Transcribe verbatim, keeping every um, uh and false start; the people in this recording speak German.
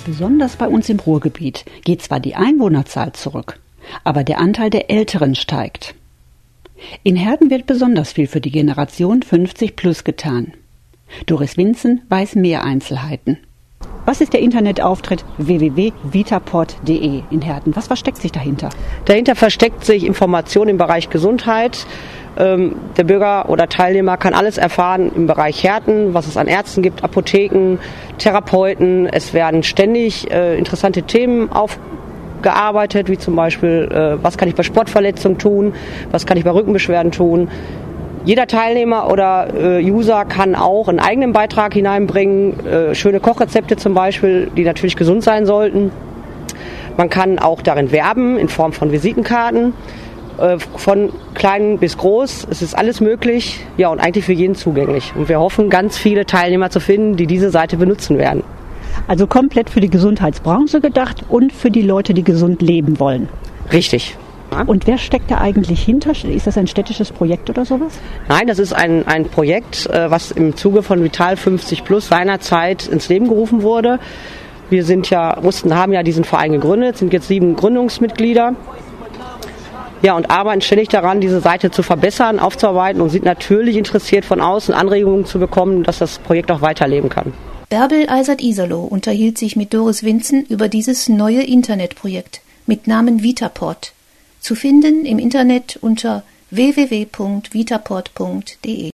Besonders bei uns im Ruhrgebiet geht zwar die Einwohnerzahl zurück, aber der Anteil der Älteren steigt. In Herten wird besonders viel für die Generation fünfzig plus getan. Doris Winzen weiß mehr Einzelheiten. Was ist der Internetauftritt w w w punkt vitaport punkt d e in Herten? Was versteckt sich dahinter? Dahinter versteckt sich Information im Bereich Gesundheit. Ähm, der Bürger oder Teilnehmer kann alles erfahren im Bereich Herten, was es an Ärzten gibt, Apotheken, Therapeuten. Es werden ständig äh, interessante Themen aufgearbeitet, wie zum Beispiel, äh, was kann ich bei Sportverletzungen tun, was kann ich bei Rückenbeschwerden tun. Jeder Teilnehmer oder äh, User kann auch einen eigenen Beitrag hineinbringen, äh, schöne Kochrezepte zum Beispiel, die natürlich gesund sein sollten. Man kann auch darin werben in Form von Visitenkarten, äh, von klein bis groß. Es ist alles möglich, ja, und eigentlich für jeden zugänglich. Und wir hoffen, ganz viele Teilnehmer zu finden, die diese Seite benutzen werden. Also komplett für die Gesundheitsbranche gedacht und für die Leute, die gesund leben wollen. Richtig. Und wer steckt da eigentlich hinter? Ist das ein städtisches Projekt oder sowas? Nein, das ist ein, ein Projekt, was im Zuge von Vital fünfzig plus seinerzeit ins Leben gerufen wurde. Wir sind ja, mussten, haben ja diesen Verein gegründet, sind jetzt sieben Gründungsmitglieder. Ja, und arbeiten ständig daran, diese Seite zu verbessern, aufzuarbeiten und sind natürlich interessiert, von außen Anregungen zu bekommen, dass das Projekt auch weiterleben kann. Bärbel Eisert-Iserloh unterhielt sich mit Doris Winzen über dieses neue Internetprojekt mit Namen Vitaport. Zu finden im Internet unter w w w punkt vitaport punkt d e.